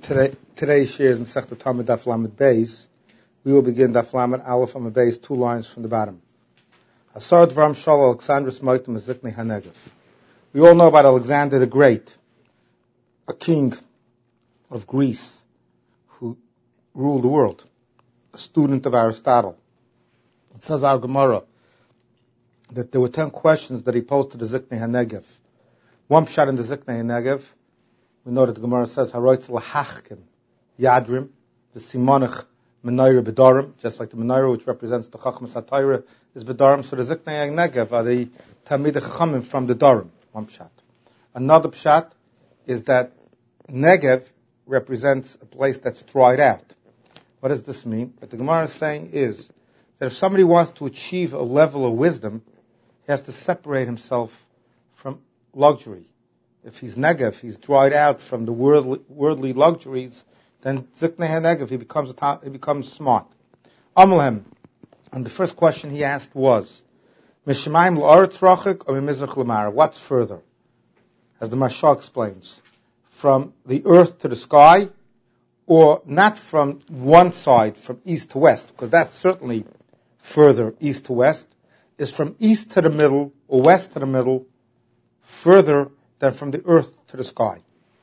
Today's share is in Masechta Tamid Daf Lamed Beis. We will begin Daf Lamed Aleph Amud Beis, 2 lines from the bottom. Asar Dvarim Shal Alexandrus Moitim Ziknei HaNegev. We all know about Alexander the Great, a king of Greece who ruled the world, a student of Aristotle. It says our Gemara that there were 10 questions that he posed to the Ziknei HaNegev. One pshat in the Ziknei HaNegev, we know that the Gemara says, Haroitz lahachkim yadrim, the simonach menorah bedarim, just like the menorah which represents the Chachmas HaTorah is bedarim, so the Ziknei HaNegev are the Talmidei Chachamim from the Darim, one pshat. Another pshat is that Negev represents a place that's dried out. What does this mean? What the Gemara is saying is that if somebody wants to achieve a level of wisdom, he has to separate himself from luxury. If he's Negev, he's dried out from the worldly luxuries, then Ziknei HaNegev, he becomes smart. Amalhem, and the first question he asked was, Mishamayim l'aretz rachik or mimizrach l'mara? What's further? As the Mashal explains, from the earth to the sky, or not from one side, from east to west, because that's certainly further east to west, is from east to the middle, or west to the middle, further than from the earth to the sky.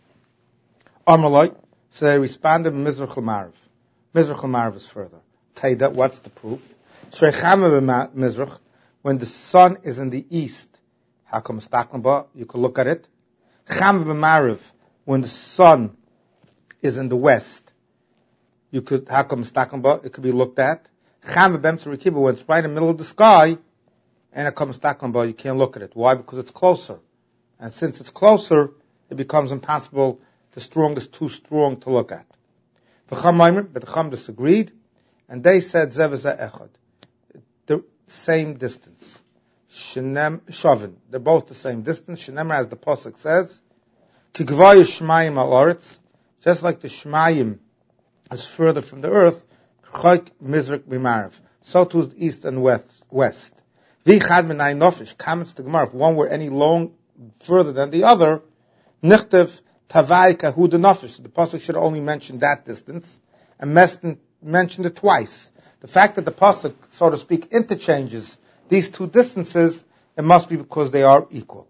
Amalai, so they responded, Mizrach l'marav. Mizrach l'marav is further. Taida, what's the proof? Shreichama b'mizrach, when the sun is in the east, hakam staknaba, you can look at it. Chama b'marav, when the sun is in the west, you could hakam staknaba, it could be looked at. Chama b'emtzer rikiba, when it's right in the middle of the sky, and hakam staknaba, you can't look at it. Why? Because it's closer. And since it's closer, it becomes impossible. The strong is too strong to look at. But the Chum disagreed, and they said Zev echad, the same distance. Shenem shavin, they're both the same distance. Shenem, as the pasuk says, Kigvay Shmayim al Aretz, just like the Shmayim is further from the earth. Chayk Mizrak b'marav, so too is the east and west. V'chad minay nofish, comments the Gemara, if one were any long further than the other, Nichtev Tavai Kahu the Nafish. The pasuk should only mention that distance and mentioned it twice. The fact that the pasuk, so to speak, interchanges these two distances, it must be because they are equal.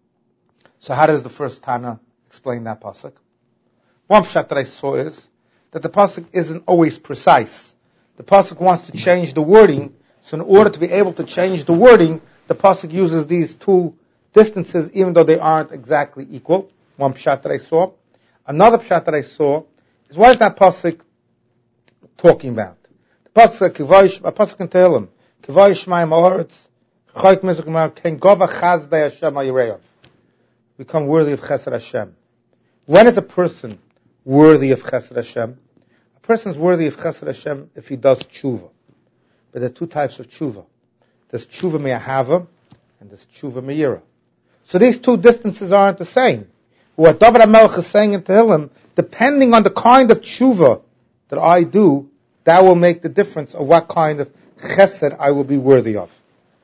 So how does the first Tana explain that pasuk? One pshat that I saw is that the pasuk isn't always precise. The pasuk wants to change the wording, so in order to be able to change the wording, the pasuk uses these two distances, even though they aren't exactly equal. One pshat that I saw. Another pshat that I saw is, what is that pasuk talking about? The pasuk, a pasuk in Tehillim, Kivay Shmayim Haaretz, Chayk Mizrach L'marav, Ken Gova Chazdei Hashem Ha'yireyav, become worthy of Chesed Hashem. When is a person worthy of Chesed Hashem? A person is worthy of Chesed Hashem if he does tshuva. But there are two types of tshuva. There's tshuva me'ahava, and there's tshuva me'yira. So these two distances aren't the same. What David HaMelech is saying in Tehillim, depending on the kind of tshuva that I do, that will make the difference of what kind of chesed I will be worthy of.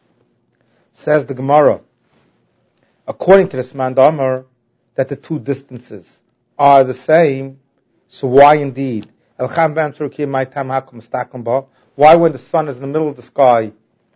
Says the Gemara, according to this man Damar, that the two distances are the same, so why indeed? Why when the sun is in the middle of the sky,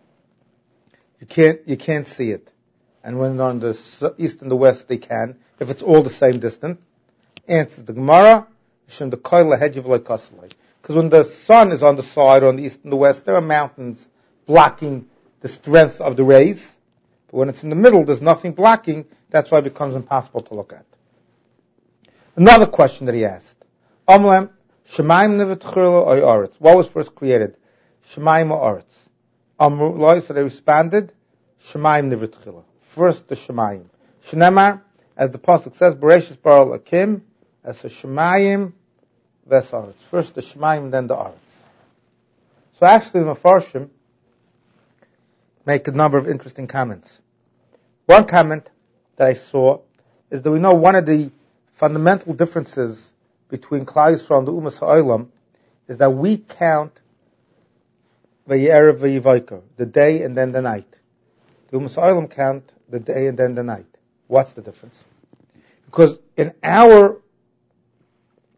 you can't see it? And when on the east and the west they can, if it's all the same distance. Answers the Gemara, because when the sun is on the side, on the east and the west, there are mountains blocking the strength of the rays. But when it's in the middle, there's nothing blocking, that's why it becomes impossible to look at. Another question that he asked, what was first created? Shemaim or Aretz? So they responded, Shemaim Nivritchila. First the Shemayim. Shnemar, as the pasuk says, Bereshis bara Akim, as a Shemayim ves Aretz. First the Shemayim, then the Aretz. So actually the Mefarshim make a number of interesting comments. One comment that I saw is that we know one of the fundamental differences between Klal Yisrael and the Umas Ha'olam is that we count Vayerev Vayivaykar, the day and then the night. The Umas Ha'olam count the day and then the night. What's the difference? Because in our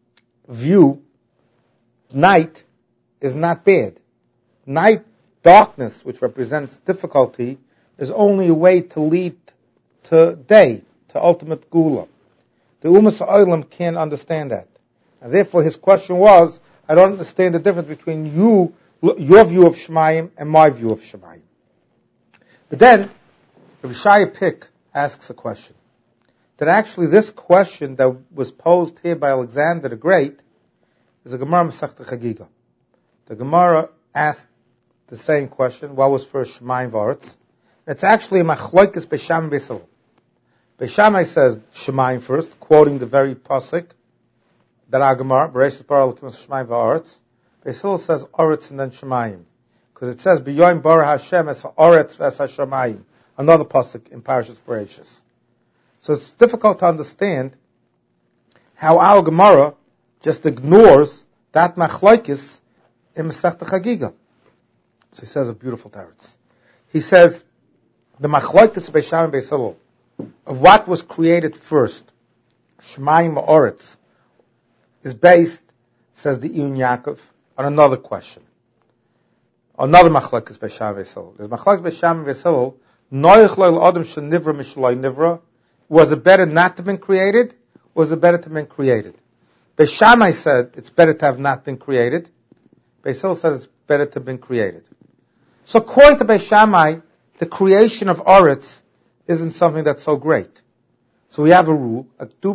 view, night is not bad. Night, darkness, which represents difficulty, is only a way to lead to day, to ultimate Gula. The Umas Ha'olam can't understand that. And therefore his question was, I don't understand the difference between your view of Shemayim and my view of Shemayim. But then, Rav Shaya Pick asks a question. That actually this question that was posed here by Alexander the Great is a Gemara Masechta Chagiga. The Gemara asked the same question, what was first Shemayim v'Aretz? It's actually a Machloikis Beis Shammai Beis Hillel. Beis Shammai says Shemayim first, quoting the very pasuk that our Gemara, Bereshis bara Elokim Shemayim v'Aretz. Beis Hillel says Aretz and then Shemayim, because it says B'yoyim bara Hashem es ha'Aretz v'es ha'Shemayim, another pasuk in Parashas Bereshis. So it's difficult to understand how our Gemara just ignores that Machloikis in Masechta Chagiga. So he says a beautiful teretz. He says the Machloikis Beis Shammai Beis Hillel of what was created first, Shemayim or Oretz, is based, says the Iyun Yaakov, on another question. Another Machloikis Beis Shammai Beis Hillel. There's Machloikis Beis Shammai Beis Hillel, Noich lo Adam shenivra mishloi nivra. Was it better not to have been created, or was it better to have been created? Beis Shammai said it's better to have not been created. Beis Hillel said it's better to have been created. So according to Beis Shammai, the creation of Oretz isn't something that's so great. So we have a rule.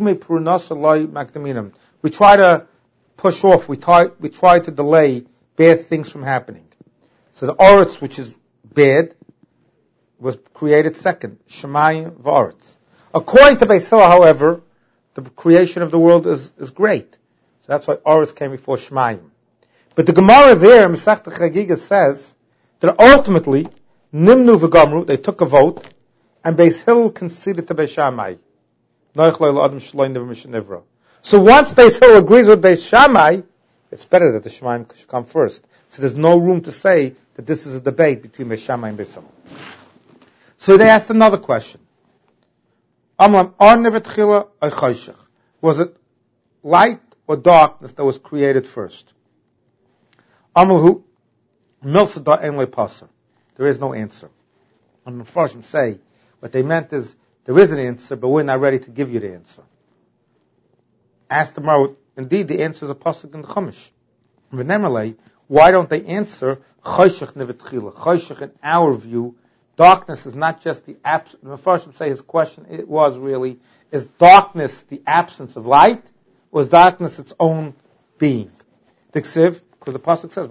We try to push off, we try to delay bad things from happening. So the Oretz, which is bad, was created second. Shemayim v'Oretz. According to Beis Hillel, however, the creation of the world is great. So that's why Oretz came before Shemayim. But the Gemara there, Masechta Chagiga, says that ultimately, Nimnu v'Gamru, they took a vote, and Beis Hillel conceded to Beis Shammai. So once Beis Hillel agrees with Beis Shammai, it's better that the Shemayim should come first. So there's no room to say that this is a debate between Beis Shammai and Beis Hillel. So they asked another question. Was it light or darkness that was created first? There is no answer. And the Mepharshim say, what they meant is, there is an answer, but we're not ready to give you the answer. Ask the Gemara, indeed the answer is a pasuk in the Chumash. Why don't they answer, Choshech in our view, darkness is not just the absence. The Mepharshim say his question, it was really, is darkness the absence of light, or is darkness its own being? Because the pasuk says,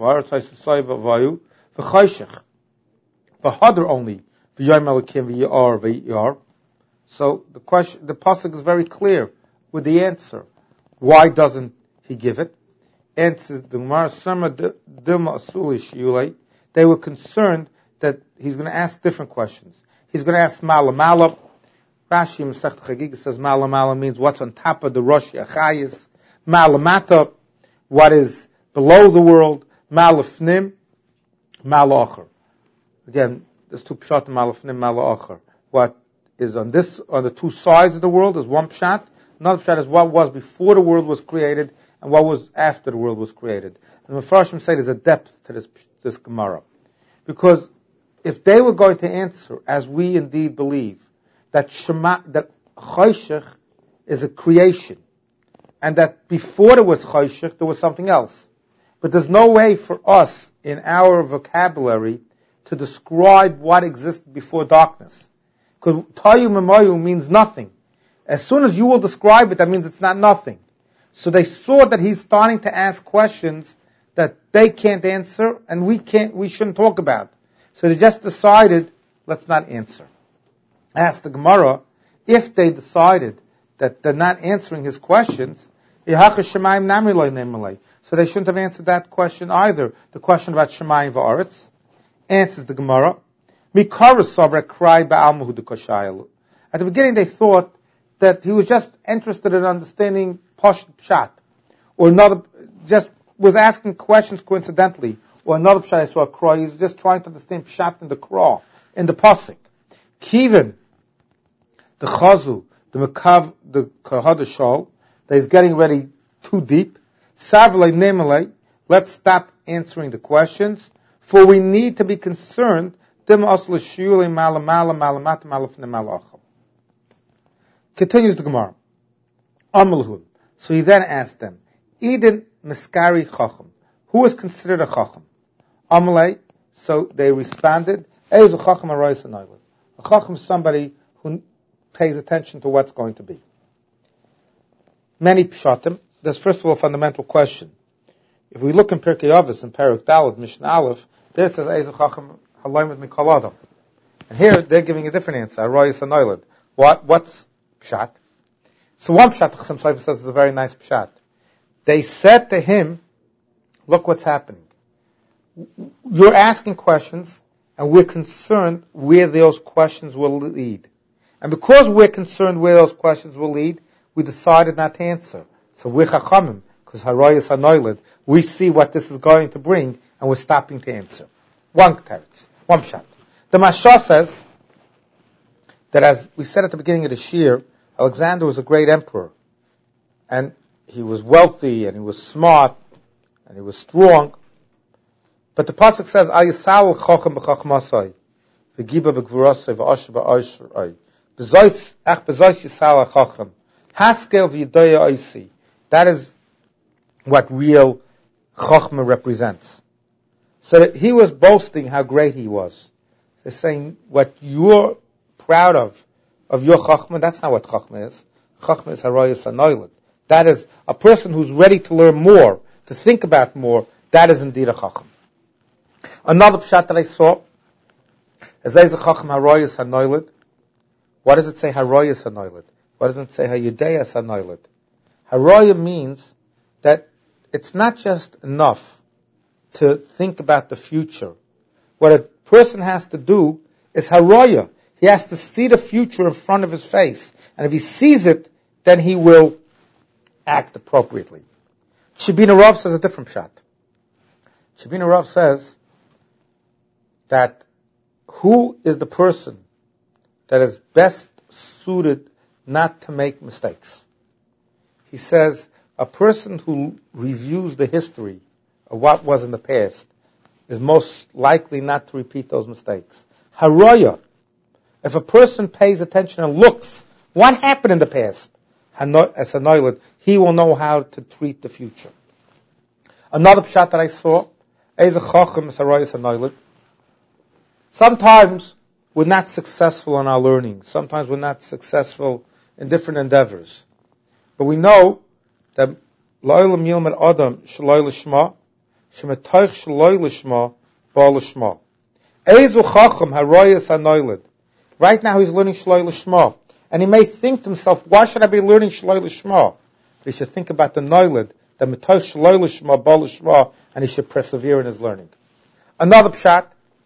v'chadr only, v'yom elokim v'yar. So the pasuk is very clear with the answer. Why doesn't he give it? Answers the Gemara, Dilma Asuli Shiulei. They were concerned that he's going to ask different questions. He's going to ask Mala. Mala, Rashi Masechta Chagiga says Mala. Mala means what's on top of the Rosh Achayis. Mala Mata, what is below the world. Mala Fnim, Mala Acher. Again, there's two pshat, Mala Fnim, Mala Acher. What is on the two sides of the world is one pshat. Another pshat is what was before the world was created and what was after the world was created. And the Mepharshim say there's a depth to this Gemara. Because if they were going to answer, as we indeed believe, that Choshech is a creation, and that before there was Choshech, there was something else. But there's no way for us, in our vocabulary, to describe what existed before darkness. Because Tayu Memayu means nothing. As soon as you will describe it, that means it's not nothing. So they saw that he's starting to ask questions that they can't answer, and we shouldn't talk about. So they just decided, let's not answer. Ask the Gemara, if they decided that they're not answering his questions, so they shouldn't have answered that question either. The question about Shemayim v'Aretz. Answers the Gemara. At the beginning they thought that he was just interested in understanding Pshat, or another, just was asking questions coincidentally, or another Pshat I saw a Krah, he was just trying to understand Pshat in the Krah, in the Pasuk. Kivin, the Chazu, the Mekav, the Kahadashal, that he's getting ready too deep, Savle nemele, let's stop answering the questions, for we need to be concerned. Continues the Gemara. Amalhum. So he then asked them, Eden Miskari Chacham. Who is considered a Chacham? Amalei. So they responded, Ezu Chacham Arayis Anoilad. A Chacham is somebody who pays attention to what's going to be. Many pshatim. There's first of all a fundamental question. If we look in Pirkei Avos in Perek Daled, Mishnah Aleph, there it says Ezu Chacham Halayim Mikol Adam. And here they're giving a different answer. Arayis Anoilad. What's pshat? So one pshat, Chassam Sofer says, is a very nice pshat. They said to him, look what's happening. You're asking questions, and we're concerned where those questions will lead. And because we're concerned where those questions will lead, we decided not to answer. So we're chachamim, because harayis hanoiled, we see what this is going to bring, and we're stopping to answer. One teretz, one pshat. The Mashah says that, as we said at the beginning of the shir, Alexander was a great emperor, and he was wealthy, and he was smart, and he was strong. But the pasuk says, "Al yisal chacham b'chachmasai, v'giba b'gvurasai, v'asher b'ashrei, b'zoyt yisal chacham, haskel v'yidaya oisi." That is what real chachma represents. So that he was boasting how great he was. They're saying what you're proud of your chachma, that's not what chachma is. Chachma is harayis hanoilad. That is a person who's ready to learn more, to think about more. That is indeed a chacham. Another pshat that I saw is a chacham harayis hanoilad. What does it say harayis hanoilad? What does it say hayudeyas hanoilad? Haraya means that it's not just enough to think about the future. What a person has to do is haraya. He has to see the future in front of his face. And if he sees it, then he will act appropriately. Shebina Rav says a different pshat. Shebina Rav says that who is the person that is best suited not to make mistakes? He says a person who reviews the history of what was in the past is most likely not to repeat those mistakes. Haraya. If a person pays attention and looks, what happened in the past, as a noilet, he will know how to treat the future. Another pshat that I saw, sometimes we're not successful in our learning. Sometimes we're not successful in different endeavors. But we know that La'olam yilmad adam shaloi l'shma, shemetoich shaloi l'shma, ba l'shma. Ezu chacham harayis hanoiled. Right now he's learning Shloi L'Shma. And he may think to himself, why should I be learning Shloi L'Shma? But he should think about the Noiled, the Metoch Shloi L'Shma, Ba L'Shma, and he should persevere in his learning. Another pshat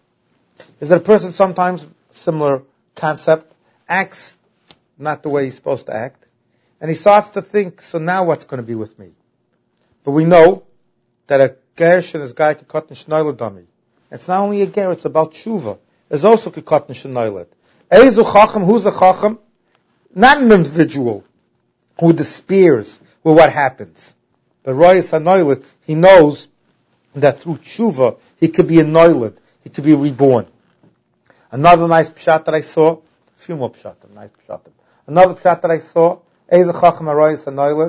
is that a person sometimes, similar concept, acts not the way he's supposed to act. And he starts to think, so now what's going to be with me? But we know that a gersh and his guy kikot n'shnoiled dami. It's not only a ger, it's about tshuva. There's also kikot n'shnoiled. Ezu chacham, who's a chacham? Not an individual who despairs with what happens. But Royas HaNoiled, he knows that through tshuva, he could be anoiled, he could be reborn. Another nice pshat that I saw, a few more pshatim, nice pshatim. Another pshat that I saw, Ezu chacham Royas HaNoiled,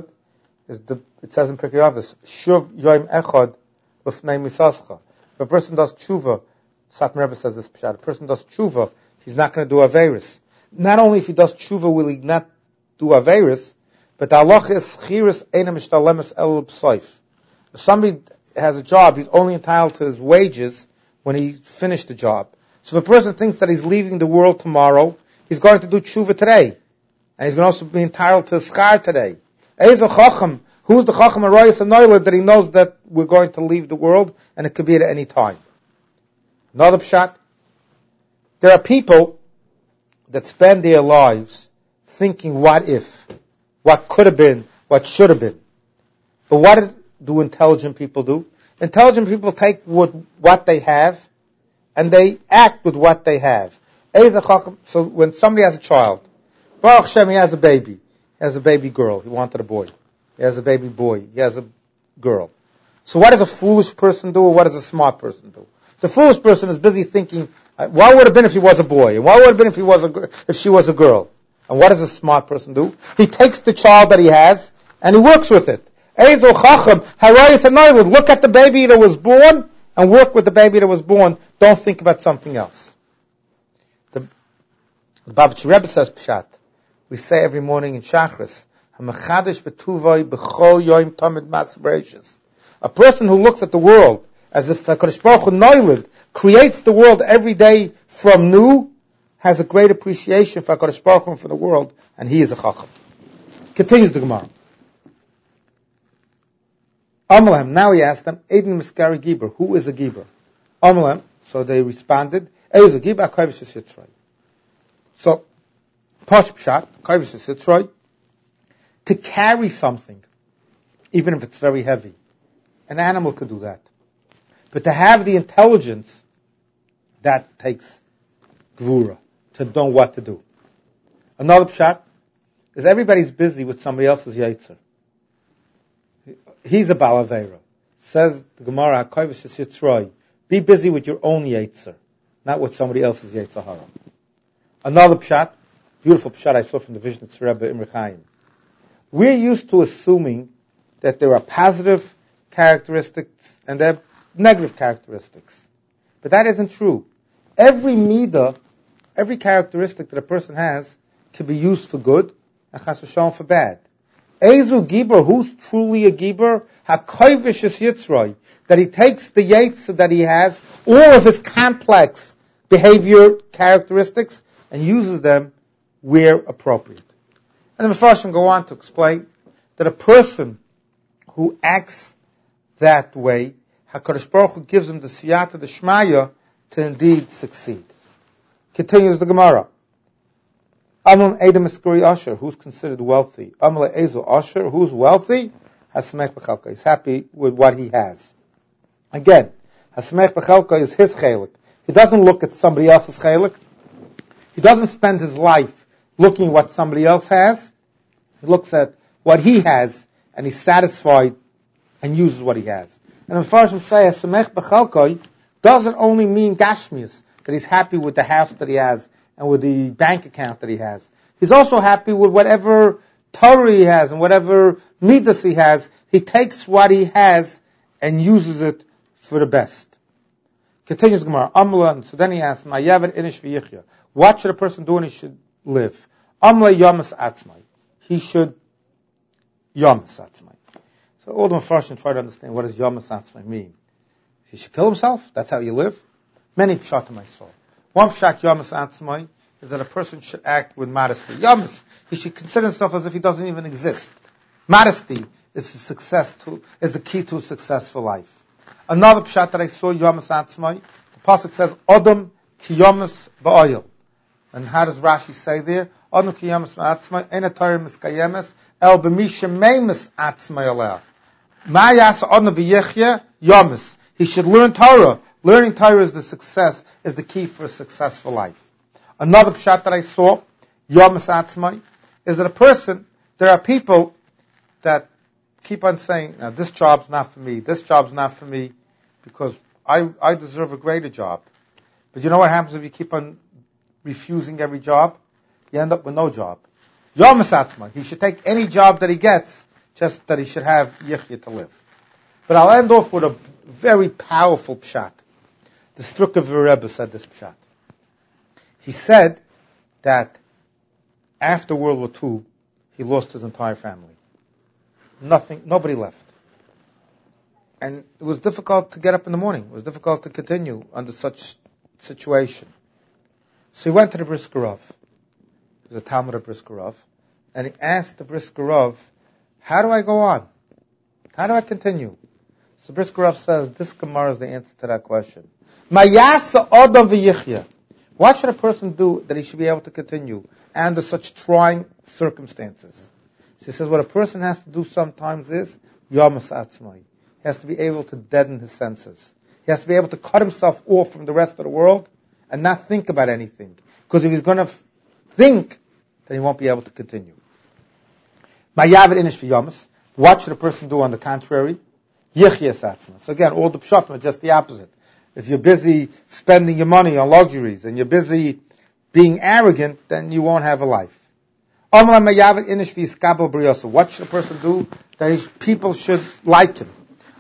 it says in Pirkei Avos, Shuv yoim echad l'fnei misascha. If a person does tshuva, Satmar Rebbe says this pshat, a person does tshuva, he's not going to do Averis. Not only if he does tshuva will he not do Averis, but the halacha is chiris eina mishtalemes el b'soif. If somebody has a job, he's only entitled to his wages when he finished the job. So if a person thinks that he's leaving the world tomorrow, he's going to do tshuva today. And he's going to also be entitled to schar today. Ezo chacham, who's the chacham arayis hanoiled that he knows that we're going to leave the world and it could be at any time. Another pshat. There are people that spend their lives thinking, what if? What could have been? What should have been? But what do intelligent people do? Intelligent people take what they have and they act with what they have. So when somebody has a child, Baruch Hashem, he has a baby. He has a baby girl. He wanted a boy. He has a baby boy. He has a girl. So what does a foolish person do, or what does a smart person do? The foolish person is busy thinking, what would have been if he was a boy, and what would have been if she was a girl? And what does a smart person do? He takes the child that he has, and he works with it. Ezo Chacham, Harayis Anoilud, look at the baby that was born, and work with the baby that was born. Don't think about something else. The Bavitcher Rebbe says, Pshat, we say every morning in Shachris, HaMechadish B'tuvoi B'chol Yoim Tamid Mas Bereshis. A person who looks at the world as if HaKadosh Baruch Hu Noilid creates the world every day from new, has a great appreciation for HaKadosh Baruch Hu and for the world, and he is a Chacham. Continues the Gemara. Amalem, now he asked them, Eidin Miskari Giber, who is a Giber? Amalem, so they responded, Eid a Giber, Kaivish Sitzroi. So, Posh Pshat, Kaivish Sitzroi, to carry something, even if it's very heavy. An animal could do that. But to have the intelligence, that takes Gvura, to know what to do. Another Pshat is everybody's busy with somebody else's Yetzer. He's a Balavera. Says the Gemara, HaKovish Yitzroi, be busy with your own Yetzer, not with somebody else's Yetzer Hara. Another Pshat, beautiful Pshat I saw from the vision of Rebbe Imre Chaim. We're used to assuming that there are positive characteristics and there are negative characteristics. But that isn't true. Every midah, every characteristic that a person has can be used for good and chas v'shalom for bad. Ezu Gibor, who's truly a Gibor? HaKovish is Yitzroi, that he takes the Yetzer that he has, all of his complex behavior characteristics, and uses them where appropriate. And the Mepharshim go on to explain that a person who acts that way, HaKadosh Baruch Hu gives him the siyata, the shmaya, to indeed succeed. Continues the Gemara. Amam Edom Iskuri Asher, who's considered wealthy. Amam Ezo Asher, who's wealthy, Hasamech B'chalka, he's happy with what he has. Again, Hasamech B'chalka is his chalik. He doesn't look at somebody else's chalik. He doesn't spend his life looking at what somebody else has. He looks at what he has, and he's satisfied and uses what he has. And the Mepharshim say, Hasamech B'chalka doesn't only mean Gashmias, that he's happy with the house that he has, and with the bank account that he has. He's also happy with whatever Torah he has and whatever midas he has. He takes what he has and uses it for the best. Continues Gemara. Amla, so then he asks, Ma'yavet inish v'yichya. What should a person do when he should live? Amla yamas atzmai. He should yamas atzmai. So all the Mepharshim try to understand what does yamas atzmai mean. He should kill himself? That's how you live? Many pshatim I saw. One pshat yamas atzmai is that a person should act with modesty. Yamas, he should consider himself as if he doesn't even exist. Modesty is the key to a successful life. Another pshat that I saw, yamas atzmai, the pasuk says, Adam ki yamas ba'oil. And how does Rashi say there? Adam ki yamas ba'atzmai, ena Torah miskayemes, el b'misha meimes atzmai aleh. Ma yasa Adam v'yechya yamas. He should learn Torah. Learning Torah is the key for a successful life. Another pshat that I saw, yamas atzmai, is that there are people that keep on saying, now this job's not for me, this job's not for me, because I deserve a greater job. But you know what happens if you keep on refusing every job? You end up with no job. Yamas atzmai, he should take any job that he gets, just that he should have yichya to live. But I'll end off with a very powerful pshat. The Strucker Rebbe said this pshat. He said that after World War II, he lost his entire family. Nobody left. And it was difficult to get up in the morning. It was difficult to continue under such situation. So he went to the Brisker Rav. He was a Talmud of Brisker Rav. And he asked the Brisker Rav, how do I go on? How do I continue? So Brisker Rav says, this Gemara is the answer to that question. Mayasa Adam v'yichya. What should a person do that he should be able to continue under such trying circumstances? So he says what a person has to do sometimes is yamas atzmai. He has to be able to deaden his senses. He has to be able to cut himself off from the rest of the world and not think about anything. Because if he's going to think, then he won't be able to continue. Mayavet inish v'yamas. What should a person do on the contrary? Yichya Satzma. So again, all the pshatim are just the opposite. If you're busy spending your money on luxuries and you're busy being arrogant, then you won't have a life. What should a person do? That people should like him.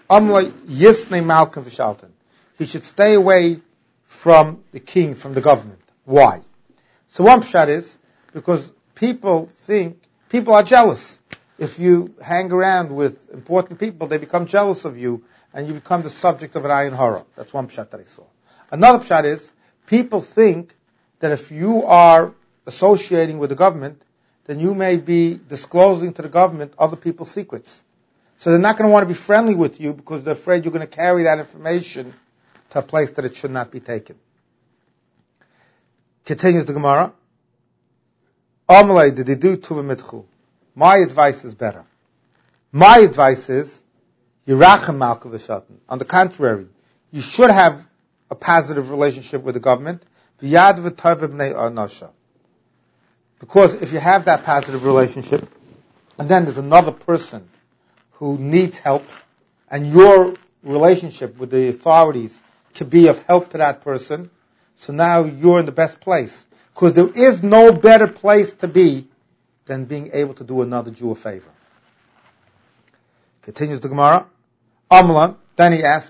He should stay away from the king, from the government. Why? So one pshat is because people are jealous. If you hang around with important people, they become jealous of you, and you become the subject of an ayin hara. That's one pshat that I saw. Another pshat is people think that if you are associating with the government, then you may be disclosing to the government other people's secrets. So they're not going to want to be friendly with you because they're afraid you're going to carry that information to a place that it should not be taken. Continues the Gemara. Amalei did they do tuva mitchu? My advice is better. My advice is yirachem malka v'shatan. On the contrary, you should have a positive relationship with the government. V'yad v'tov b'nei anasha. Because if you have that positive relationship, and then there's another person who needs help, and your relationship with the authorities can be of help to that person, so now you're in the best place. Because there is no better place to be than being able to do another Jew a favor. Continues the Gemara. Amlan, then he asks,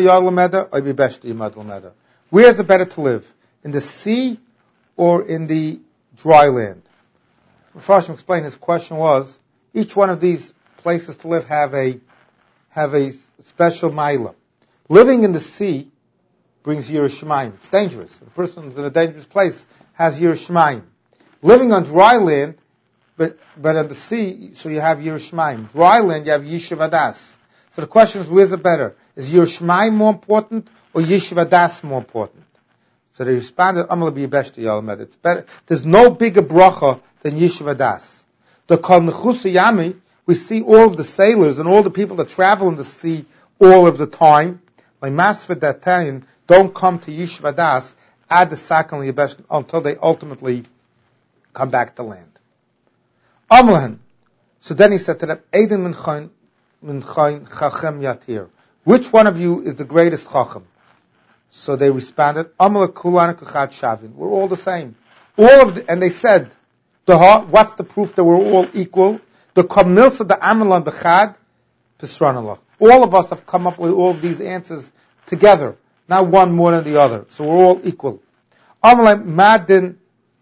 where is it better to live? In the sea or in the dry land? Mepharshim explained his question was, each one of these places to live have a special maila. Living in the sea brings Yiras Shamayim. It's dangerous. If a person is in a dangerous place has Yiras Shamayim. Living on dry land, but on the sea, so you have Yiras Shamayim. Dry land, you have Yishuv Adas. So the question is, where's it better? Is Yiras Shamayim more important or Yishuv Adas more important? So they responded, it's better. There's no bigger bracha than Yishuv Adas. The Kol Nechusa Yami, we see all of the sailors and all the people that travel in the sea all of the time, like Masfed Datayan, don't come to Yishuv Adas at the Sakan Liyabesh until they ultimately come back to land. Amlahan. So then he said to them, Eidin min chayin chachem yatir. Which one of you is the greatest chacham? So they responded, Amla kulan kachat shavin. We're all the same. And they said, what's the proof that we're all equal? The kamilsa the amalan bechad pisranallah. All of us have come up with all of these answers together, not one more than the other. So we're all equal. Amla madin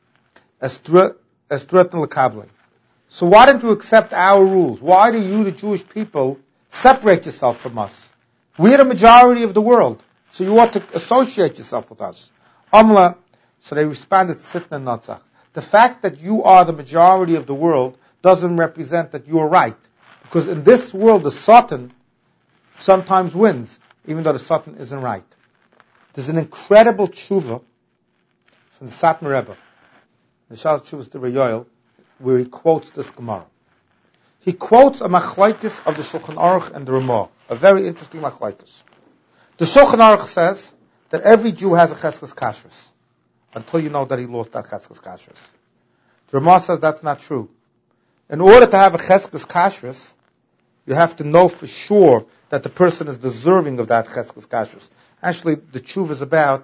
estret l'kabling. So why don't you accept our rules? Why do you, the Jewish people, separate yourself from us? We're the majority of the world, so you ought to associate yourself with us. Amla, so they responded, Sitna Natzach. The fact that you are the majority of the world doesn't represent that you're right. Because in this world, the Satan sometimes wins, even though the Satan isn't right. There's an incredible tshuva from the Satmar Rebbe, the Shalosh Tshuvas de Reyoel, where he quotes this Gemara. He quotes a machlokes of the Shulchan Aruch and the Ramah, a very interesting machlokes. The Shulchan Aruch says that every Jew has a cheskes kashrus, until you know that he lost that cheskes kashrus. The Ramah says that's not true. In order to have a cheskes kashrus, you have to know for sure that the person is deserving of that cheskes kashrus. Actually, the tshuva is about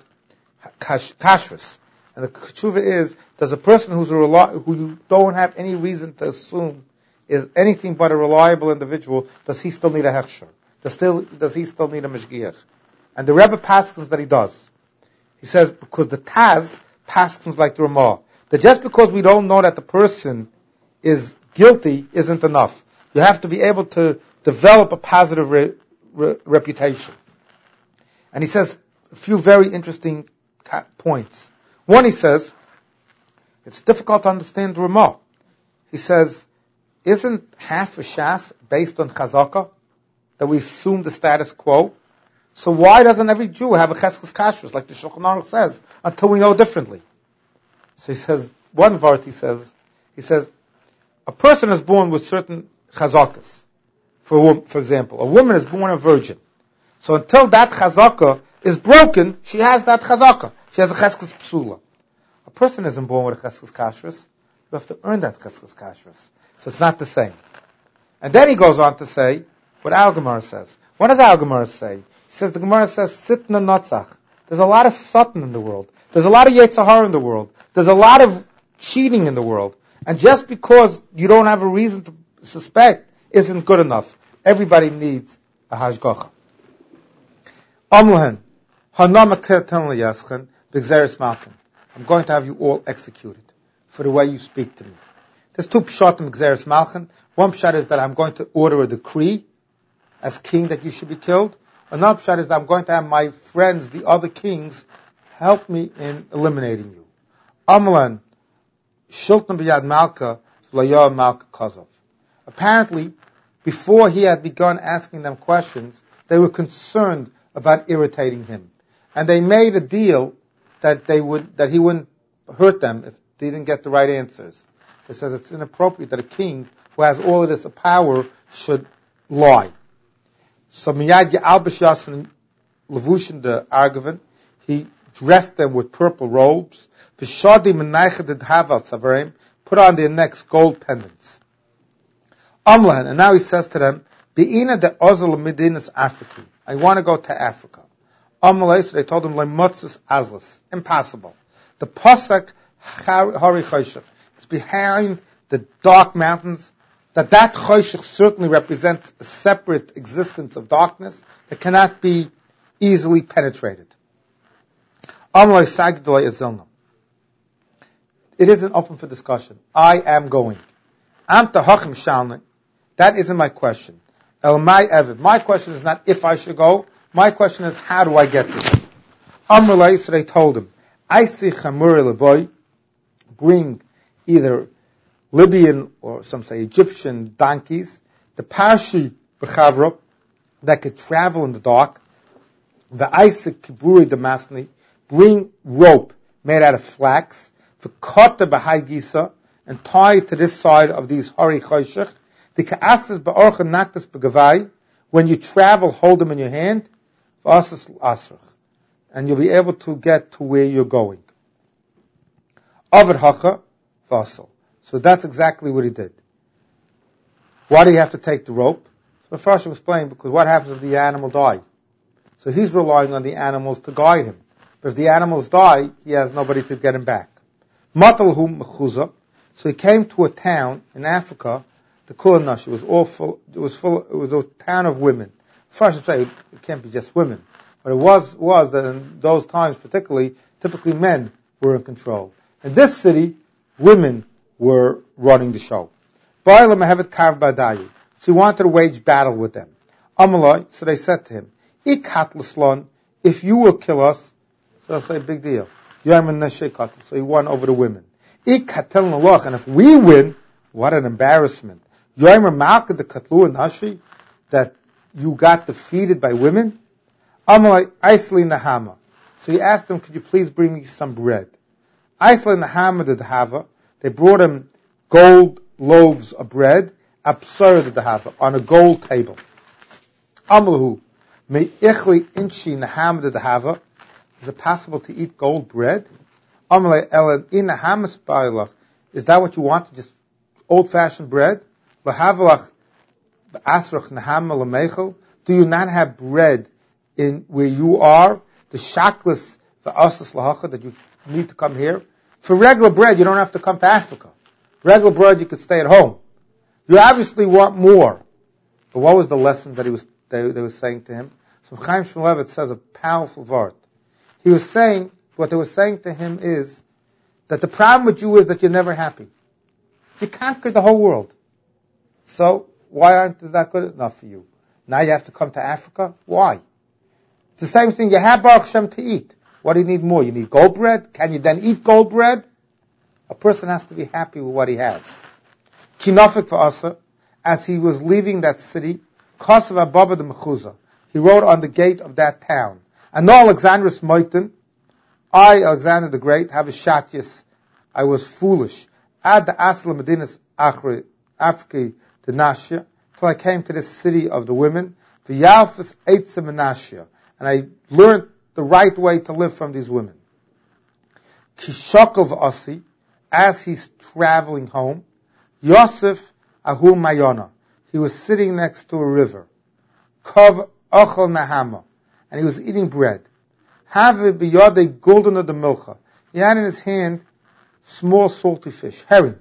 kashrus. And the tshuva is, does a person who you don't have any reason to assume is anything but a reliable individual, does he still need a hechsher? Does he still need a mishgiach? And the Rebbe paskins that he does. He says, because the Taz paskins like the Ramah, that just because we don't know that the person is guilty isn't enough. You have to be able to develop a positive reputation. And he says a few very interesting points. One, he says, it's difficult to understand the Ramah. He says, isn't half a shas based on chazaka, that we assume the status quo? So why doesn't every Jew have a cheskes kashrus, like the Shulchan Aruch says, until we know differently? So he says, one vart he says, a person is born with certain chazakas. For example, a woman is born a virgin. So until that chazaka is broken, she has that chazaka. She has a cheskes psula. A person isn't born with a cheskes kashrus. You have to earn that cheskes kashrus. So it's not the same. And then he goes on to say what our Gemara says. What does our Gemara say? The Gemara says, Sitna Notzach. There's a lot of Satan in the world. There's a lot of Yetzer Hara in the world. There's a lot of cheating in the world. And just because you don't have a reason to suspect isn't good enough. Everybody needs a hashgacha. Amlahan, Hanamaketan Yaschen, B'Gzeres Malkin. I'm going to have you all executed for the way you speak to me. There's two pshatim Gzeres Malkin. One pshat is that I'm going to order a decree as king that you should be killed. Another pshat is that I'm going to have my friends, the other kings, help me in eliminating you. Amalan, Shilton B'Yad Malka, V'Layah Malka Kozov. Apparently, before he had begun asking them questions, they were concerned about irritating him. And they made a deal that he wouldn't hurt them if they didn't get the right answers. So it says it's inappropriate that a king who has all of this power should lie. So Miyad Ya'albish Yasin Levushin the Argavin, he dressed them with purple robes. V'shadi Menaychad Haval Tzavarim, put on their necks gold pendants. Amlan, and now he says to them, Be'ina de Ozal Medinas Afriki. I want to go to Africa. Amalei, so they told him, Lemotzis Azlas. Impossible. The Pasuk Hari Choshech. It's behind the dark mountains. That Choshech certainly represents a separate existence of darkness that cannot be easily penetrated. Amalei Sagdolei Azilna. It isn't open for discussion. I am going. Amta Hachim Shalni. That isn't my question. El Mai Evid. My question is not if I should go. My question is, how do I get there? Amrulai, so they told him, I see Chamur Leboy, bring either Libyan or some say Egyptian donkeys, the Parshi B'chavra, that could travel in the dark, the Isaac Kiburi Damasni, bring rope made out of flax, the Kota B'hai Gisa, and tie it to this side of these Hari Choshech, the Ka'asas Ba'orcha Naktas B'gavai, when you travel, hold them in your hand, and you'll be able to get to where you're going. Avad Hacha Vasal. So that's exactly what he did. Why do you have to take the rope? So first I was explaining, because what happens if the animal dies? So he's relying on the animals to guide him. But if the animals die, he has nobody to get him back. Matalhum Mechuza. So he came to a town in Africa, the Kulanash. It was a town of women. First I say, it can't be just women. But it was that in those times particularly, typically men were in control. In this city, women were running the show. So he wanted to wage battle with them. Amalai, so they said to him, if you will kill us, so I say, big deal. So he won over the women. And if we win, what an embarrassment. That you got defeated by women? Amalai, Aisli Nahama. So he asked them, could you please bring me some bread? Aisli Nahama did Hava. They brought him gold loaves of bread, absurd the Hava, on a gold table. Amalahu, me ichli inchi Nahama did Hava. Is it possible to eat gold bread? Amalai Elen in Nahamas Bailach. Is that what you want? Just old-fashioned bread? Lahavalach Asrach Nahama Lamechel. Do you not have bread in where you are? The shaklis, the asas lahacha, that you need to come here. For regular bread, you don't have to come to Africa. Regular bread, you could stay at home. You obviously want more. But what was the lesson that they were saying to him? So Chaim Shmulevitz says a powerful word. He was saying, what they were saying to him is that the problem with you is that you're never happy. You conquered the whole world. So why is that good enough for you? Now you have to come to Africa? Why? It's the same thing. You have Baruch Hashem to eat. What do you need more? You need gold bread? Can you then eat gold bread? A person has to be happy with what he has. Kinofik for Asa, as he was leaving that city, Kosav Ababa de Mechuza, he wrote on the gate of that town, and no Alexandrus Moitin, I, Alexander the Great, have a shatyas. I was foolish. Ad the Asla Medinas Afriki to Nashia, till I came to this city of the women, the Yalfis Eitzim Nashia, and I learned the right way to live from these women. Kishokov Asi, as he's traveling home, Yosef Ahu Mayona, he was sitting next to a river. Kov ochel nahama, and he was eating bread. Have biyade golden of the milcha. He had in his hand small salty fish, herring.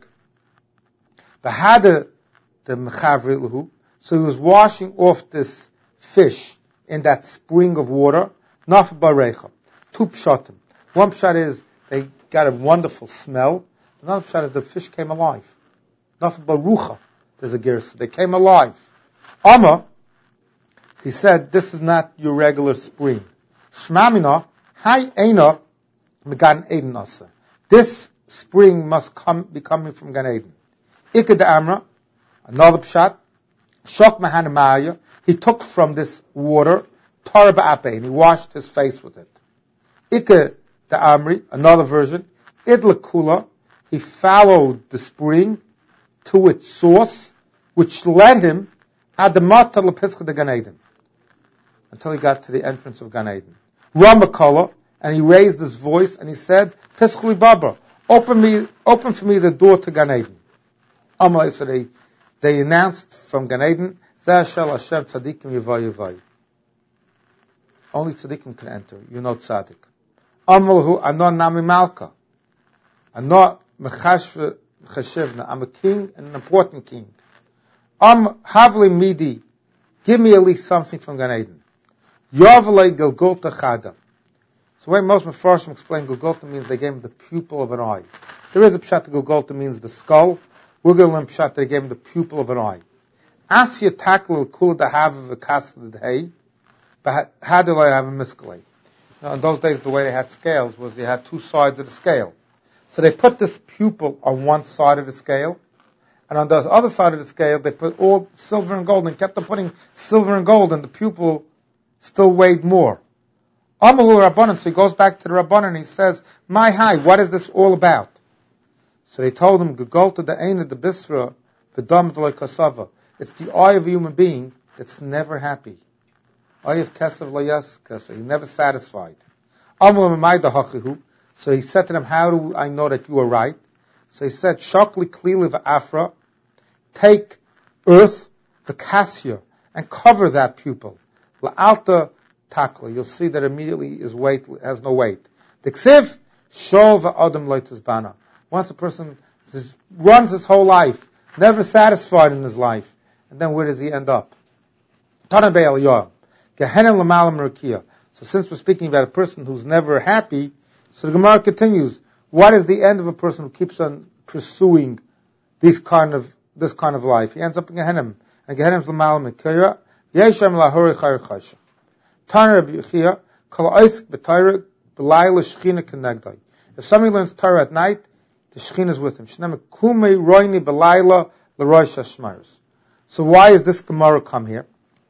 Bahada the mechavri lahu. So he was washing off this fish in that spring of water. Naf barecha. Two pshatim. One pshat is they got a wonderful smell. Another pshat is the fish came alive. Naf barucha. There's a gersa. They came alive. Amma, he said, this is not your regular spring. Shmamina, hay eina, megan eden asa. This spring must be coming from Gan Eden. Ikad Amra, another pshat, Shok Mahanamaya, he took from this water, Tarba Ape, and he washed his face with it. Ikad the Amri, another version, Idla Kula, he followed the spring to its source, which led him Adamata Lepischa de Gan Eden, until he got to the entrance of Gan Eden. Ramakala, and he raised his voice and he said, Pischli Baba, open for me the door to Gan Eden. Amalai, so they announced from Gan Eden, Zashal Hashem Tzadikim Yavai Yavai. Only Tzadikim can enter, you know Tzadik. Amalhu Anon Nami Malka. Anon Mechash Cheshivna. I'm a king and an important king. Havli Midi, give me at least something from Gan Eden. Yavlei Gilgulta Chada. So the way most Mefarshim explain Gilgulta means they gave him the pupil of an eye. There is a pshat that Gilgulta means the skull. We're going to learn pshat they gave him the pupil of an eye. Asya takla kula dahav v'kasla d'hei, but how do I have a miskalei? Now, in those days, the way they had scales was they had two sides of the scale. So they put this pupil on one side of the scale, and on the other side of the scale, they put all silver and gold, and kept on putting silver and gold, and the pupil still weighed more. Amalul Rabbanan, so he goes back to the Rabbanan and he says, my high, what is this all about? So they told him, Gegolta the Eina the Bisra, V'dam d'loi kasava. It's the eye of a human being that's never happy. Eye of Kesav Layas Kesav. He's never satisfied. Amalul Mamayda Hachihu. So he said to them, how do I know that you are right? So he said, Shokli Klili V'afra, take earth, V'kasya, and cover that pupil. La'alta takla. You'll see that immediately has no weight. Diksiv, Shol V'adam Loitazbana. Once a person runs his whole life, never satisfied in his life, and then where does he end up? Tanabei Aliyah. Gehenem L'malam Rakia. So since we're speaking about a person who's never happy, so the Gemara continues, what is the end of a person who keeps on pursuing this kind of life? He ends up in Gehenem. And Gehenem's L'malam Rakia. Yeshem Lahori Chayr Chayshach. Tana Rabbi Yechia, Kol Oisik B'Torah B'Layla Shechina Kenegdai. If somebody learns Torah at night, the Shechina is with him. Shnei Kumei Roini B'Layla L'Rosh Hashmaris. So why is this Gemara come here?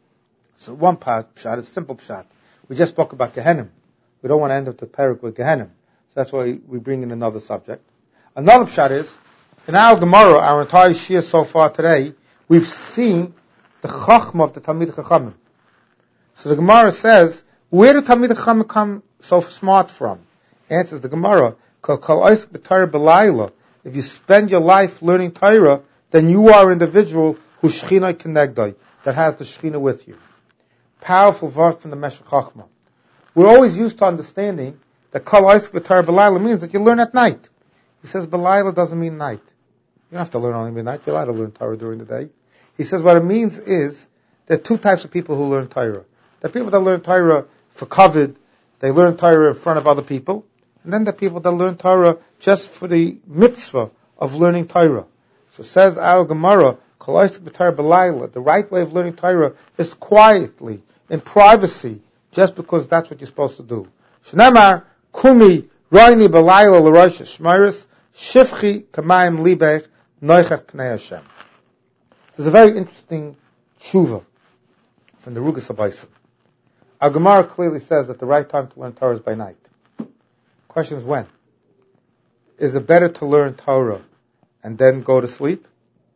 So one pshat is simple pshat. We just spoke about Gehenim. We don't want to end up the parak with Gehenim. So that's why we bring in another subject. Another pshat is, in our Gemara, our entire Shia so far today, we've seen the Chachma of the Talmid Chachamim. So the Gemara says, where do Talmid Chachamim come so smart from? Answers the Gemara, if you spend your life learning Torah, then you are an individual who Shechina Kenegdai, that has the Shechina with you. Powerful verse from the Meshech Chachma. We're always used to understanding that Kol Oisik B'Torah B'Layla means that you learn at night. He says B'Layla doesn't mean night. You don't have to learn only midnight. You're allowed to learn Torah during the day. He says what it means is there are two types of people who learn Torah. There are people that learn Torah for covet, they learn Torah in front of other people, and then there are people that learn Torah just for the mitzvah of learning Torah. So says our Gemara, Kol Oisik B'Torah B'Layla, the right way of learning Torah is quietly, in privacy, just because that's what you're supposed to do. Shnemar, Kumi, Roini B'Layla L'Rosh Hashmaris, Shifchi Kamayim Libech, Noichach Pnei Hashem. There's a very interesting tshuva from the Rugas Abaysim. Our Gemara clearly says that the right time to learn Torah is by night. Question is when? Is it better to learn Torah and then go to sleep?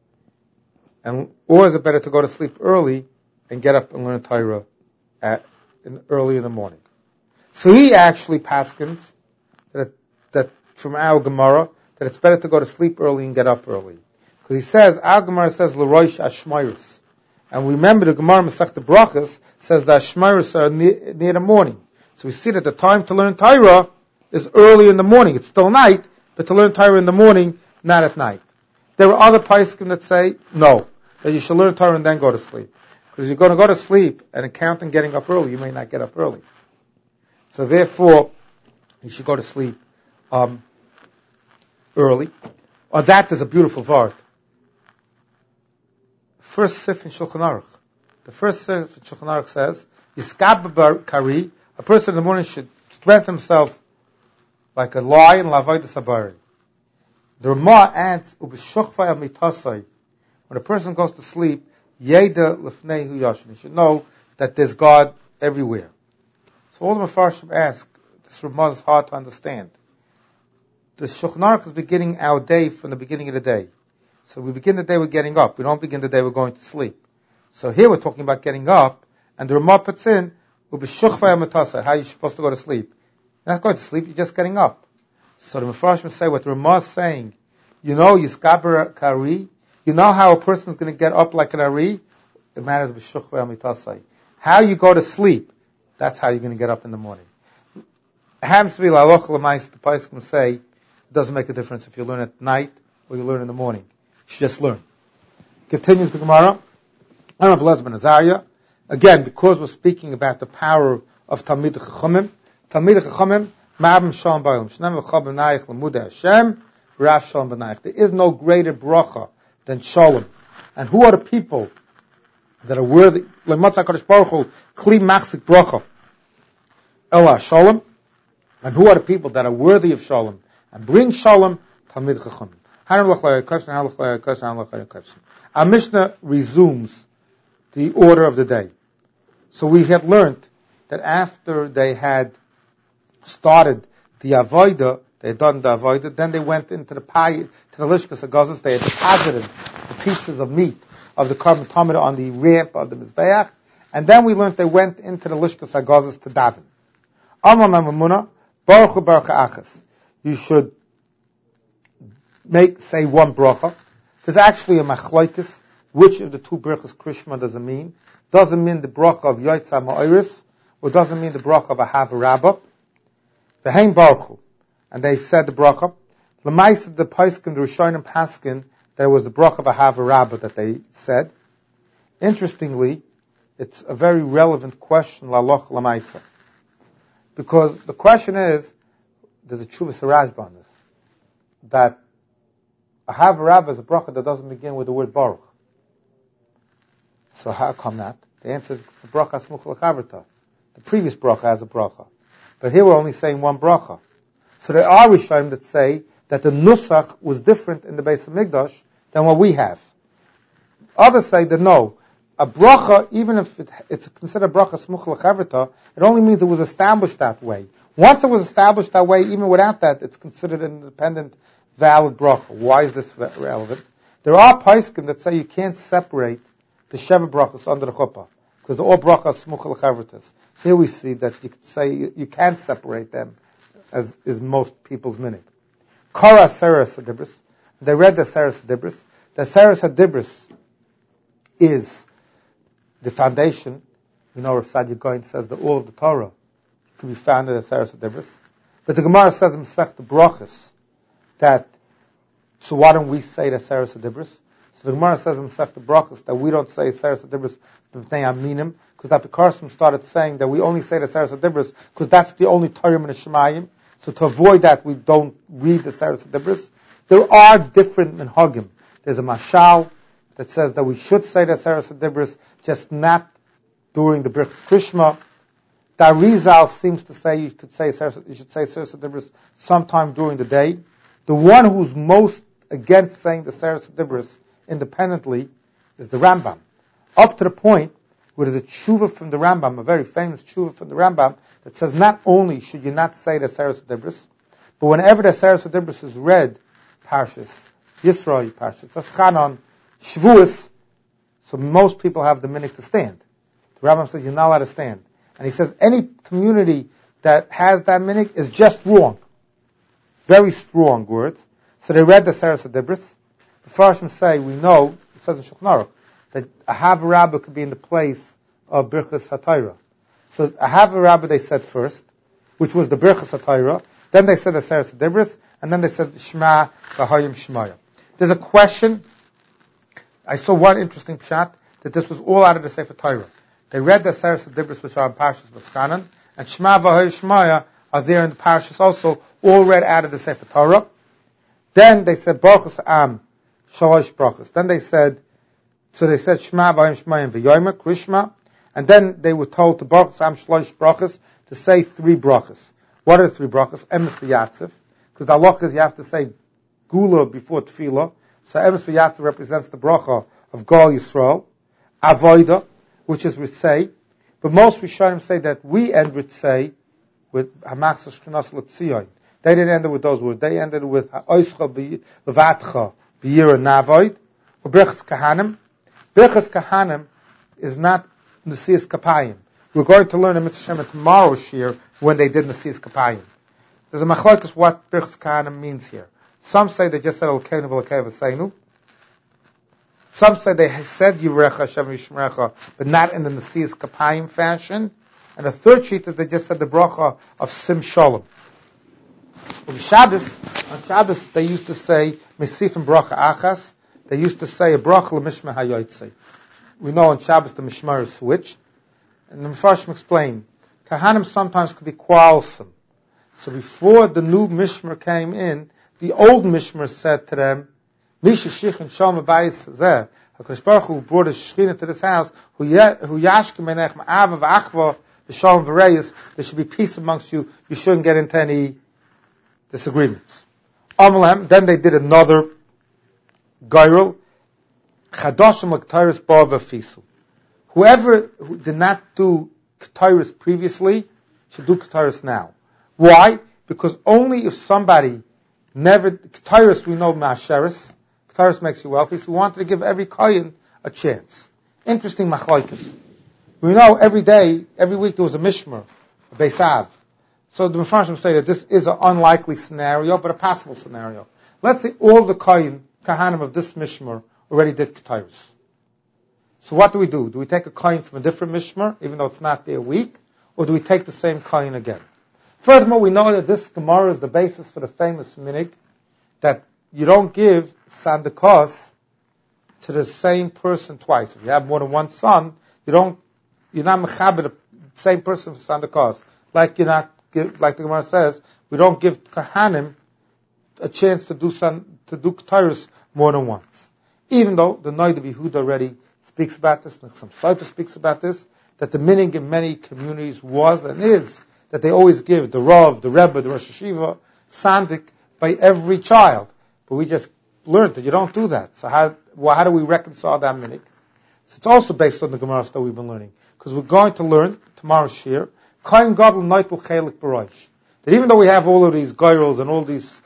Or is it better to go to sleep early and get up and learn Torah early in the morning? So he actually paskins that from our Gemara that it's better to go to sleep early and get up early. Because he says, our Gemara says, L'rosh Hashmaris. And we remember the Gemara Masechta Brachos says that Shmeiros are near the morning. So we see that the time to learn Torah is early in the morning. It's still night, but to learn Torah in the morning, not at night. There are other poskim that say, no, that you should learn Torah and then go to sleep. Because you're going to go to sleep and counting getting up early, you may not get up early. So therefore, you should go to sleep early. On that, there's a beautiful vart. First sif in Shulchan Aruch. The first sif in Shulchan Aruch says, Yiskab kari, a person in the morning should strengthen himself like a lion, lavoid sabari. The Ramah adds, Ubeshuchvay al-mitasai. When a person goes to sleep, Yeda lefnei yashin. You should know that there's God everywhere. So all the Mefarshim ask, this Ramah is hard to understand. The Shulchan Aruch is beginning our day from the beginning of the day. So we begin the day with getting up. We don't begin the day with going to sleep. So here we're talking about getting up, and the Ramah puts in, Ubeshuchvay al-mitasai, how you're supposed to go to sleep. You're not going to sleep, you're just getting up. So the Mefarshim say what the Ramah is saying, you know, Yiskaber Kari, you know how a person is going to get up like an Ari? It matters b'shuchvei amitasai. How you go to sleep, that's how you're going to get up in the morning. It happens to be l'aloch l'mais, the poskim say, it doesn't make a difference if you learn at night or you learn in the morning. You should just learn. Continues the Gemara. Rabbi Elazar ben Azariah. Again, because we're speaking about the power of Talmid Chachamim, Ma'abim Shalom Ba'olam. Shnem v'chol b'nayich l'mudei Hashem, Rav Shalom b'nayich. There is no greater bracha than Shalom. And who are the people that are worthy? L'matzah HaKadosh Baruch Hu, Kli Machzik Bracha. Ela Shalom. And who are the people that are worthy of Shalom and bring Shalom? Talmid Chachamim. Our Mishnah resumes the order of the day. So we had learned that after they had started the Avodah, they had done the Avodah, then they went into the Lishkas HaGazos, they had deposited the pieces of meat of the Karban Tamid on the ramp of the Mizbeach, and then we learned they went into the Lishkas HaGazos to daven. Amar Mamuna, Baruch Hu Baruch Achas. You should say one bracha. There's actually a machlokes, which of the two brachas Krishma does it mean? Doesn't mean the bracha of Yotzah Ma'iris, or doesn't mean the bracha of Ahav Rabbah. V'hein Baruch Hu. And they said the bracha. L'maisa the Paiskin, the Rishonim Paskin, there was the bracha of Ahav Rabbah that they said. Interestingly, it's a very relevant question, l'aloch l'maisa. Because the question is, there's a Tshuvas Rashba on this, that Ahav Rabbah is a bracha that doesn't begin with the word Baruch. So how come that? The answer is the bracha smuch l'chaverta. The previous bracha has a bracha. But here we're only saying one bracha. So there are Rishonim that say that the Nusach was different in the Beis HaMikdash than what we have. Others say that no, a bracha, even if it's considered bracha smuch l'chaverta, it only means it was established that way. Once it was established that way, even without that, it's considered an independent, valid bracha. Why is this relevant? There are poskim that say you can't separate the Sheva brachas under the chuppah, because they're all brachas smuch l'chavertas. Here we see that you could say you can't separate them, as is most people's minig. Kara Aseres HaDibros. They read the Aseres HaDibros. The Aseres HaDibros is the foundation. You know, Rav Sadia Goin says that all of the Torah can be found in the Aseres HaDibros. But the Gemara says in Masechta Brachos that, so why don't we say the Aseres HaDibros? So the Gemara says in Masechta Brachos that we don't say Aseres HaDibros b'nei aminim, because Dr. Carson started saying that we only say the Aseres HaDibros because that's the only Torah in the Shemayim. So to avoid that, we don't read the Aseres HaDibros. There are different minhagim. There's a mashal that says that we should say the Aseres HaDibros, just not during the Birchas Krishma. The Arizal seems to say you should say Aseres HaDibros sometime during the day. The one who's most against saying the Aseres HaDibros independently is the Rambam. Up to the point where there's a tshuva from the Rambam, a very famous tshuva from the Rambam, that says not only should you not say the Aseres HaDibros, but whenever the Aseres HaDibros is read, Parshas Yisro, Parshas Chanan, Shavuos, so most people have the minute to stand. The Rambam says you're not allowed to stand. And he says any community that has that minute is just wrong. Very strong words. So they read the Aseres HaDibros. The Farshim say, we know, it says in Shulchan Aruch, that Ahav Rabbah could be in the place of Birchas HaTorah. So Ahav Rabbah they said first, which was the Birchas HaTorah. Then they said Aseres HaDibros, and then they said Shema V'Hayim Shmaya. There's a question. I saw one interesting pshat that this was all out of the Sefer Torah. They read the Aseres HaDibros, which are in Parshas Vaskanan, and Shema V'Hayim Shmaya are there in the Parshas also, all read out of the Sefer Torah. Then they said Baruch Am Shalosh Brachos. Then they said Shema V'Hayim Shmaya V'Yomer Krishma, and then they were told to Baruch Am Shalosh Brachos to say 3 brachos. What are the 3 brachos? Emes v'Yatziv, because the halach is you have to say Gula before Tefillah. So Emes v'Yatziv represents the bracha of Gal Yisrael. Avoida, which is Ritzei. But most Rishonim say that we end Ritzei with Hamachsa Shchinas L'Tzion. They didn't end it with those words. They ended with Ha'oischa Levatcha B'yira Navoid, or Birchas Kahanim. Birchas Kahanim is not Nesias Kapayim. We're going to learn in Mitzvah Shem tomorrow's year when they did Nesias Kapayim. There's a machlokes what Birchas Kahanim means here. Some say they just said Elkeinu v'Elkei v'Seinu. Some say they said Yivarecha Hashem Yishmerecha, but not in the Nesias Kapayim fashion. And the third sheet is they just said the bracha of Sim Shalom. On Shabbos they used to say Mesifim Bracha Achas. They used to say a bracha l'Mishmeh HaYotzei. We know on Shabbos the Mishmar is switched. And the Mefarshim explain, Kahanim sometimes could be quarrelsome. So before the new Mishmar came in, the old Mishmar said to them, Misha Shich and Shalom Abayis Zeh, HaKadosh Baruch Hu brought a Shechina to this house, Hu Yashkim Menech Ma'ava V'Achva V'Shalom V'Reyes, there should be peace amongst you, you shouldn't get into any disagreements. Then they did another Gairul, Chadoshim L'K'tayris Ba V'Fisu. Whoever who did not do Ketairis previously should do Ketairis now. Why? Because only if somebody never, Ketairis we know Ma'asheris, Ketairis makes you wealthy, so we wanted to give every Kohen a chance. Interesting machlokes. We know every day, every week there was a Mishmar, a Beisav. So the Mefarshim say that this is an unlikely scenario, but a possible scenario. Let's say all the Kahanim of this Mishmar already did Ketairis. So what do? Do we take a coin from a different mishmar, even though it's not their week, or do we take the same coin again? Furthermore, we know that this Gemara is the basis for the famous minig that you don't give sandakos to the same person twice. If you have more than one son, you're not mechaber the same person for sandakos. Like the Gemara says, we don't give kahanim a chance to do Ketairos more than once. Even though the Noida B'Yehuda already speaks about this, and some Seifer speaks about this, that the minig in many communities was and is that they always give the Rav, the Rebbe, the Rosh Hashiva, sandik by every child. But we just learned that you don't do that. So how do we reconcile that minig? So it's also based on the Gemara that we've been learning. Because we're going to learn tomorrow's shir, Kohen Gadol Noitel Chelik B'Rosh. That even though we have all of these Goyrels and all these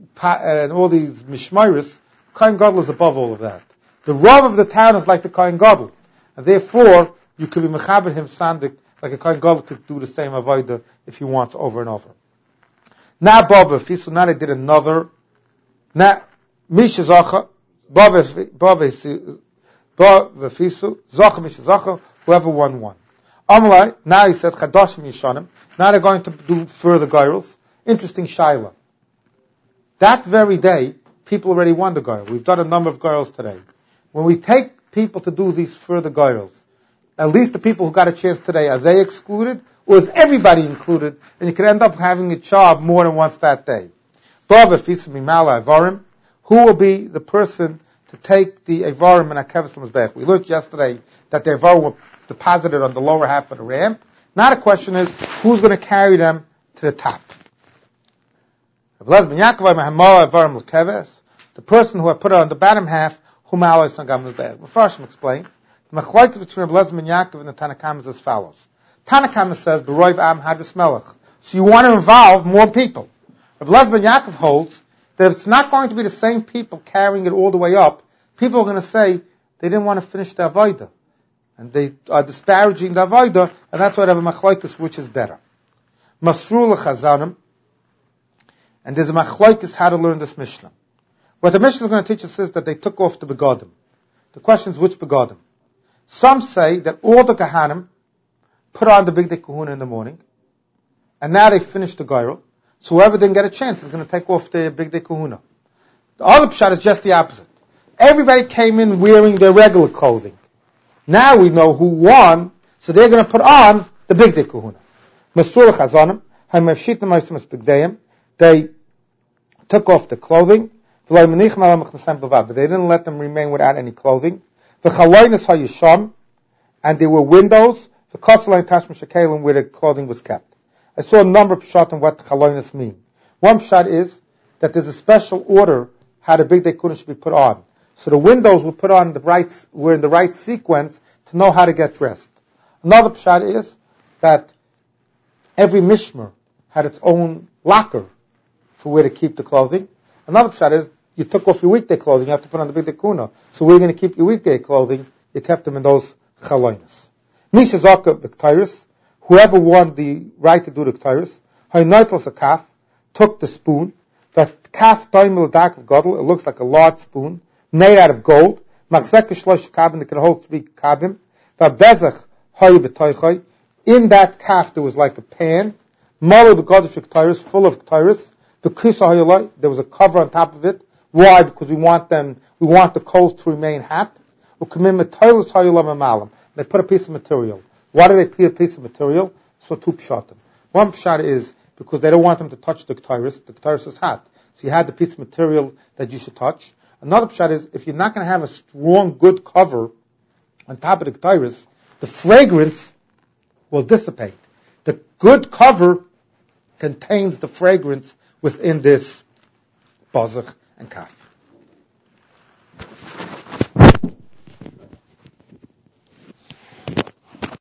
Mishmairis, Kohen Gadol is above all of that. The Rav of the town is like the Kohen Gadol. And therefore, you could be mechaber him sandik, like a Kohen Gadol could do the same avodah if he wants over and over. Now Bava Fisu, now they did another. Now, Misha Zacha, Bava Fisu, Zacha Misha Zacha, whoever won. Amalai, now he said, Chadashim Yishanim, now they're going to do further Gairals. Interesting Shaila. That very day, people already won the Gairl. We've done a number of Gairls today. When we take people to do these further Gairls, at least the people who got a chance today, are they excluded? Or is everybody included? And you could end up having a job more than once that day. Who will be the person to take the Avarim and Akevis L'Mizbech? We looked yesterday that the Avarim were deposited on the lower half of the ramp. Now the question is, who's going to carry them to the top? The person who had put it on the bottom half, whom Alois on Gam L'Mizbech. Mefarshim explain. The machlokes between Rebbe Lezer ben Yaakov and the Tanakam is as follows. Tanakam says, B'roiv Am Hadras Melech. So you want to involve more people. Rebbe Lezer ben Yaakov holds that if it's not going to be the same people carrying it all the way up, people are going to say they didn't want to finish the Avodah. And they are disparaging the Avodah, and that's why they have a machlokes, which is better. Masru l'chazanim, and there's a machlokes how to learn this Mishnah. What the Mishnah is going to teach us is that they took off the begadim. The question is which begadim? Some say that all the Kahanim put on the Bigdei Kahuna in the morning, and now they finished the Geirah, so whoever didn't get a chance is going to take off the Bigdei Kahuna. The other pshat is just the opposite. Everybody came in wearing their regular clothing. Now we know who won, so they're going to put on the Bigdei Kahuna. Masur Chazanim, they took off the clothing, but they didn't let them remain without any clothing. And there were windows, where the clothing was kept. I saw a number of pshat on what chalonis mean. One pshat is that there's a special order how the Bigdei Kahuna should be put on. So the windows were put on were in the right sequence to know how to get dressed. Another pshat is that every mishmer had its own locker for where to keep the clothing. Another pshat is you took off your weekday clothing, you have to put on the Bigdei Kahuna. So where are you going to keep your weekday clothing? You kept them in those chalonis. Misha Zaka B'Ktairis, whoever won the right to do the Ktairis, Haynaitlas a kaf, took the spoon, that kaf daimel dark of godel, it looks like a large spoon, made out of gold, machzek shlosh kabim, it can hold 3 kabim, v'bezach hay b'toichai, in that kaf there was like a pan, molo the god of Ktairis, full of Ktairis, the kisa hayalai, there was a cover on top of it. Why? Because we want the coals to remain hot. They put a piece of material. Why do they put a piece of material? So 2 pshatim. One pshat is because they don't want them to touch the Ktairis. The Ktairis is hot. So you had the piece of material that you should touch. Another pshat is if you're not going to have a strong, good cover on top of the Ktairis, the fragrance will dissipate. The good cover contains the fragrance within this bazach and kaf.